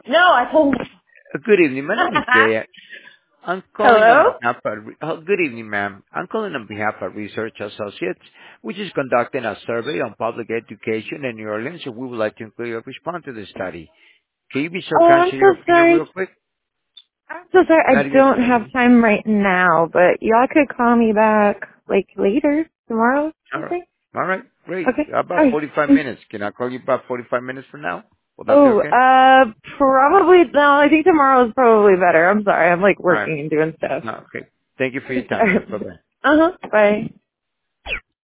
No, I told him. Good evening. My name is Jay. I'm calling on Hello? behalf of, good evening, ma'am. I'm calling on behalf of Research Associates, which is conducting a survey on public education in New Orleans, and we would like to include your response to the study. Can you be so Oh, kind I'm to your so opinion sorry. real quick? I'm so sorry. I How do you don't have time right now, but y'all could call me back, like, later, tomorrow, all right. something? All right, great. Okay. About All 45 right. minutes. Can I call you about 45 minutes from now? Will that be Oh, okay? probably, no, I think tomorrow is probably better. I'm sorry. I'm, like, All right. working and doing stuff. No, okay. Thank you for your time, ma'am. Okay. Bye-bye. Uh-huh. Bye.